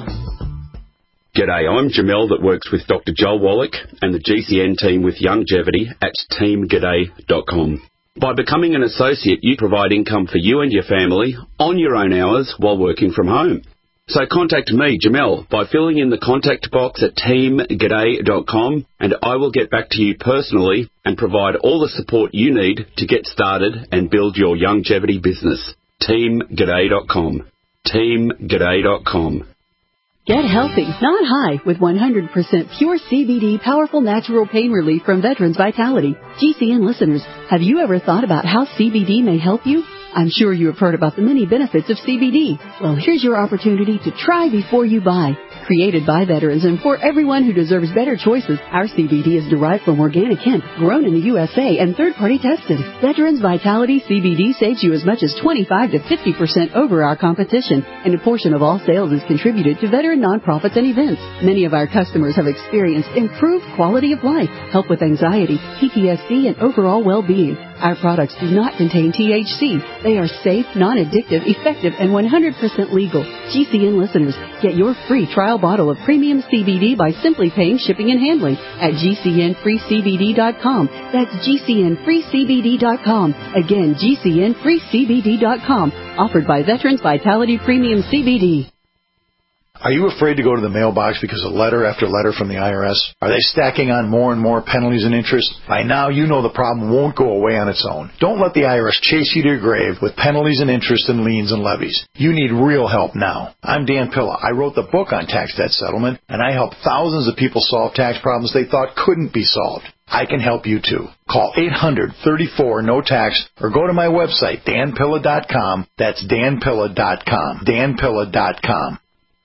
G'day, I'm Jamel that works with Doctor Joel Wallach and the G C N team with Longevity at team g'day dot com. By becoming an associate, you provide income for you and your family on your own hours while working from home. So contact me, Jamel, by filling in the contact box at team g'day dot com, and I will get back to you personally and provide all the support you need to get started and build your longevity business. team g'day dot com. team g'day dot com. Get healthy, not high, with one hundred percent pure C B D powerful natural pain relief from Veterans Vitality. G C N listeners, have you ever thought about how C B D may help you? I'm sure you have heard about the many benefits of C B D. Well, here's your opportunity to try before you buy. Created by veterans and for everyone who deserves better choices, our C B D is derived from organic hemp, grown in the U S A, and third-party tested. Veterans Vitality C B D saves you as much as twenty-five to fifty percent over our competition, and a portion of all sales is contributed to veteran nonprofits and events. Many of our customers have experienced improved quality of life, help with anxiety, P T S D, and overall well-being. Our products do not contain T H C. They are safe, non-addictive, effective, and one hundred percent legal. G C N listeners, get your free trial bottle of premium C B D by simply paying shipping and handling at G C N free C B D dot com. That's G C N free C B D dot com. Again, G C N free C B D dot com. Offered by Veterans Vitality Premium C B D. Are you afraid to go to the mailbox because of letter after letter from the I R S? Are they stacking on more and more penalties and interest? By now, you know the problem won't go away on its own. Don't let the I R S chase you to your grave with penalties and interest and liens and levies. You need real help now. I'm Dan Pilla. I wrote the book on tax debt settlement, and I help thousands of people solve tax problems they thought couldn't be solved. I can help you too. Call eight hundred, thirty-four, no tax or go to my website, dan pilla dot com. That's dan pilla dot com. dan pilla dot com.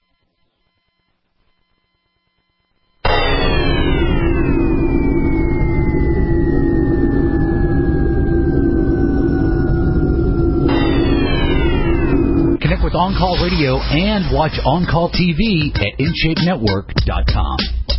Connect with On Call Radio and watch On Call T V at in shape network dot com.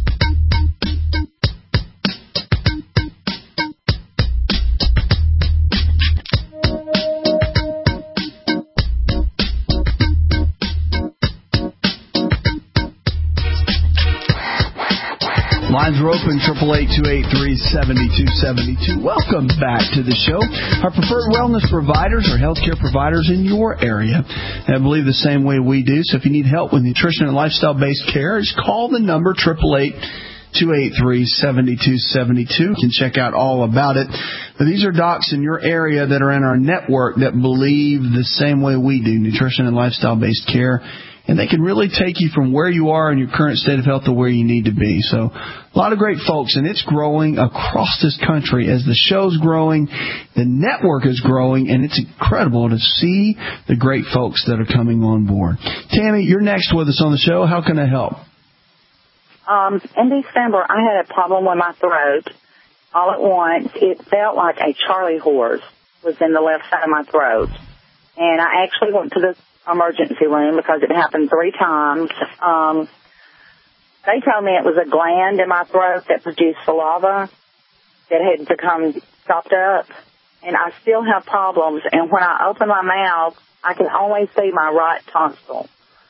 Lines are open, eight eight eight, two eight three, seven two seven two. Welcome back to the show. Our preferred wellness providers are healthcare providers in your area. I believe the same way we do. So if you need help with nutrition and lifestyle-based care, just call the number, eight eight eight, two eight three, seven two seven two. You can check out all about it. But these are docs in your area that are in our network that believe the same way we do, nutrition and lifestyle-based care. And they can really take you from where you are in your current state of health to where you need to be. So a lot of great folks, and it's growing across this country as the show's growing, the network is growing, and it's incredible to see the great folks that are coming on board. Tammy, you're next with us on the show. How can I help? Um, in December, I had a problem with my throat. All at once, it felt like a Charlie horse was in the left side of my throat. And I actually went to the emergency room because it happened three times. Um, they told me it was a gland in my throat that produced saliva that had become stopped up, and I still have problems. And when I open my mouth, I can only see my right tonsil.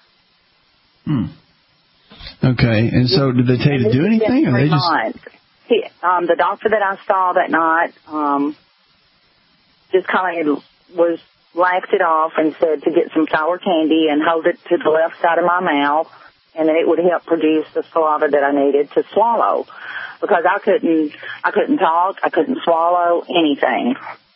Hmm. Okay, and so did they tell you to do anything, or they just? He, um, the doctor that I saw that night um, just kind of was. laughed it off and said to get some sour candy and hold it to the left side of my mouth, and then it would help produce the saliva that I needed to swallow, because I couldn't, I couldn't talk, I couldn't swallow anything.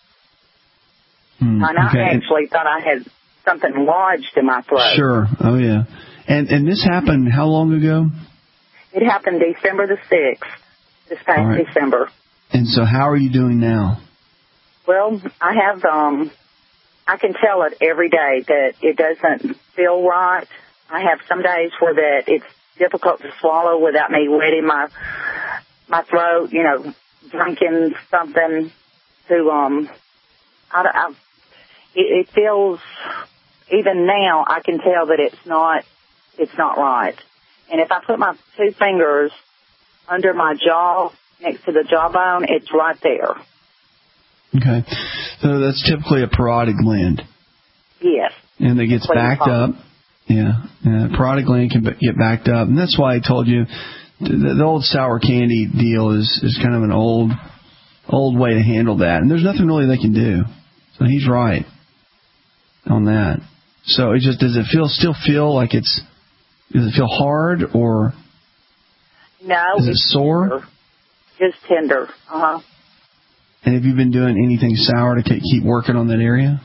Mm, and I okay. actually thought I had something lodged in my throat. Sure. Oh yeah. And and this happened how long ago? It happened December the sixth, this past All right. December. And so, how are you doing now? Well, I have um. I can tell it every day that it doesn't feel right. I have some days where that it's difficult to swallow without me wetting my my throat, you know, drinking something to, um, I, I, it, it feels, even now, I can tell that it's not, it's not right. And if I put my two fingers under my jaw, next to the jawbone, it's right there. Okay. So that's typically a parotid gland. Yes. And it gets backed up. Yeah. yeah. Parotid gland can get backed up. And that's why I told you the, the old sour candy deal is, is kind of an old old way to handle that. And there's nothing really they can do. So he's right on that. So it just, does it feel still feel like it's, does it feel hard or no? Is it sore? Tender. Just tender. Uh-huh. And have you been doing anything sour to keep working on that area?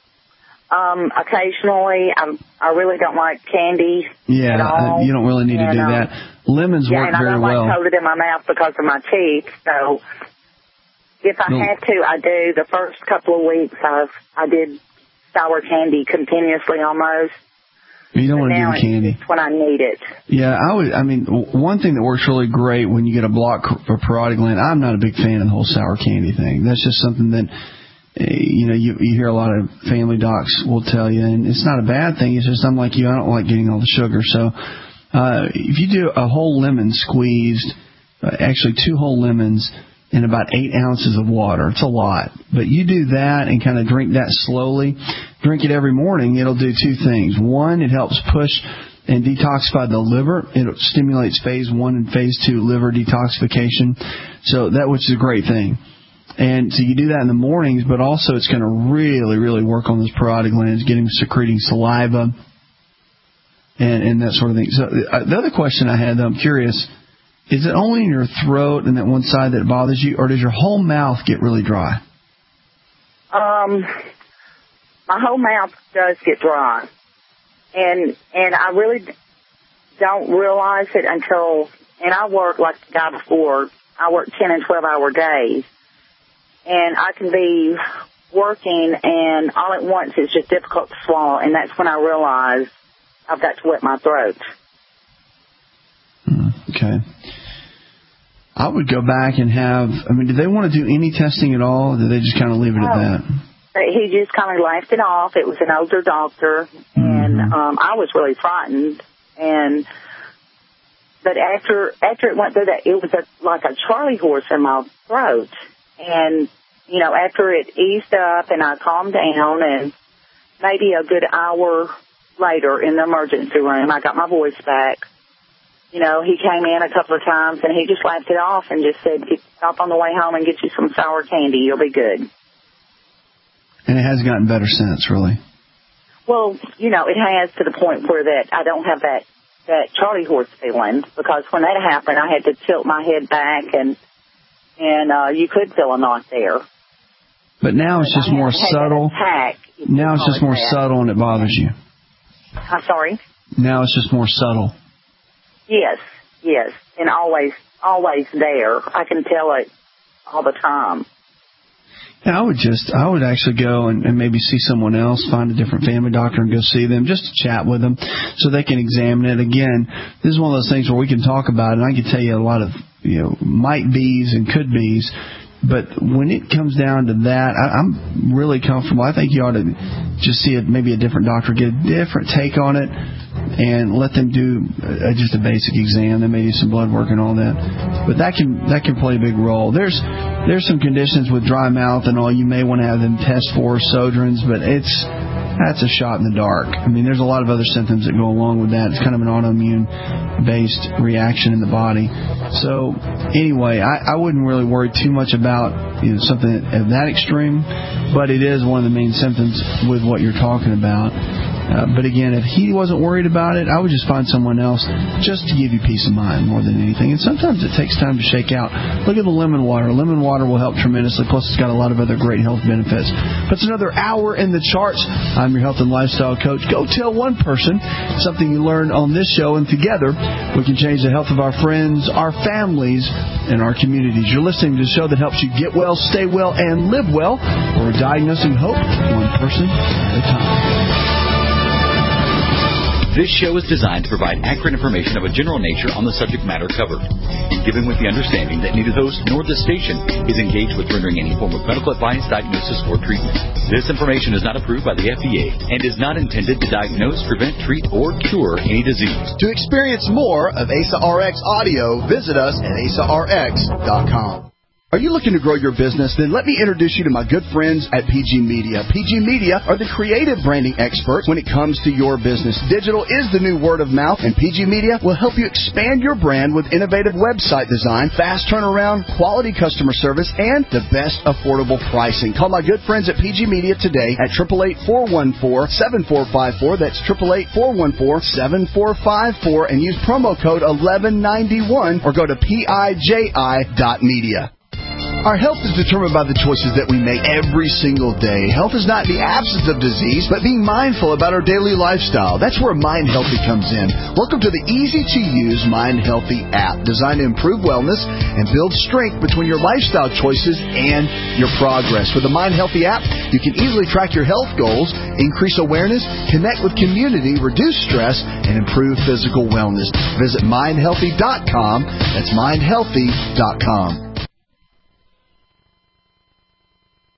Um, occasionally. I'm, I really don't like candy yeah, at all. Uh, you don't really need and, to do um, that. Lemons yeah, work and very I don't well. like hold it in my mouth because of my teeth. So if I no. have to, I do. The first couple of weeks, I've I did sour candy continuously almost. You don't want to now do candy. It's when I need it. Yeah, I would. I mean, one thing that works really great when you get a block for parotid gland. I'm not a big fan of the whole sour candy thing. That's just something that you know you, you hear a lot of family docs will tell you, and it's not a bad thing. It's just I'm like you. I don't like getting all the sugar. So uh, if you do a whole lemon squeezed, uh, actually two whole lemons in about eight ounces of water. It's a lot. But you do that and kind of drink that slowly. Drink it every morning. It'll do two things. One, it helps push and detoxify the liver. It stimulates phase one and phase two liver detoxification. So that, which is a great thing. And so you do that in the mornings, but also it's going to really, really work on those parotid glands, getting secreting saliva. and, and that sort of thing. So uh, the other question I had, I'm curious, is it only in your throat and that one side that bothers you, or does your whole mouth get really dry? Um, my whole mouth does get dry, and and I really don't realize it until, and I work like the guy before, I work ten and twelve hour days, and I can be working and all at once it's just difficult to swallow, and that's when I realize I've got to wet my throat. Okay. I would go back and have, I mean, did they want to do any testing at all, or did they just kind of leave it at that? He just kind of laughed it off. It was an older doctor, and mm-hmm. um, I was really frightened. And but after after it went through that, it was a, like a Charlie horse in my throat. And you know, after it eased up and I calmed down, and maybe a good hour later in the emergency room, I got my voice back. You know, he came in a couple of times, and he just laughed it off and just said, stop on the way home and get you some sour candy. You'll be good. And it has gotten better since, really? Well, you know, it has to the point where that I don't have that, that Charlie horse feeling, because when that happened, I had to tilt my head back, and and uh, you could feel a knot there. But now it's just more subtle. Now it's just more subtle, and it bothers you. I'm sorry? Now it's just more subtle. Yes, yes, and always, always there. I can tell it all the time. Yeah, I would just, I would actually go and, and maybe see someone else, find a different family doctor and go see them, just to chat with them so they can examine it. Again, this is one of those things where we can talk about it, and I can tell you a lot of, you know, might be's and could be's. But when it comes down to that, I, I'm really comfortable. I think you ought to just see it, maybe a different doctor, get a different take on it, and let them do uh, just a basic exam. They may do some blood work and all that. But that can that can play a big role. There's there's some conditions with dry mouth and all you may want to have them test for, Sjögren's, but it's that's a shot in the dark. I mean, there's a lot of other symptoms that go along with that. It's kind of an autoimmune-based reaction in the body. So anyway, I, I wouldn't really worry too much about, you know, something at that extreme, but it is one of the main symptoms with what you're talking about. Uh, but again, if he wasn't worried about it, I would just find someone else just to give you peace of mind more than anything. And sometimes it takes time to shake out. Look at the lemon water. Lemon water will help tremendously. Plus, it's got a lot of other great health benefits. But it's another hour in the charts. I'm your health and lifestyle coach. Go tell one person something you learned on this show, and together we can change the health of our friends, our families, and our communities. You're listening to the show that helps you get well, stay well, and live well. We're diagnosing hope one person at a time. This show is designed to provide accurate information of a general nature on the subject matter covered, given with the understanding that neither host nor the station is engaged with rendering any form of medical advice, diagnosis, or treatment. This information is not approved by the F D A and is not intended to diagnose, prevent, treat, or cure any disease. To experience more of A S A R X audio, visit us at A S A R X dot com. Are you looking to grow your business? Then let me introduce you to my good friends at P G Media. P G Media are the creative branding experts when it comes to your business. Digital is the new word of mouth, and P G Media will help you expand your brand with innovative website design, fast turnaround, quality customer service, and the best affordable pricing. Call my good friends at P G Media today at eight eight eight, four one four, seven four five four. That's eight eight eight, four one four, seven four five four, and use promo code eleven ninety-one or go to P I J I dot media. Our health is determined by the choices that we make every single day. Health is not the absence of disease, but being mindful about our daily lifestyle. That's where Mind Healthy comes in. Welcome to the easy-to-use Mind Healthy app, designed to improve wellness and build strength between your lifestyle choices and your progress. With the Mind Healthy app, you can easily track your health goals, increase awareness, connect with community, reduce stress, and improve physical wellness. Visit mind healthy dot com. That's mind healthy dot com.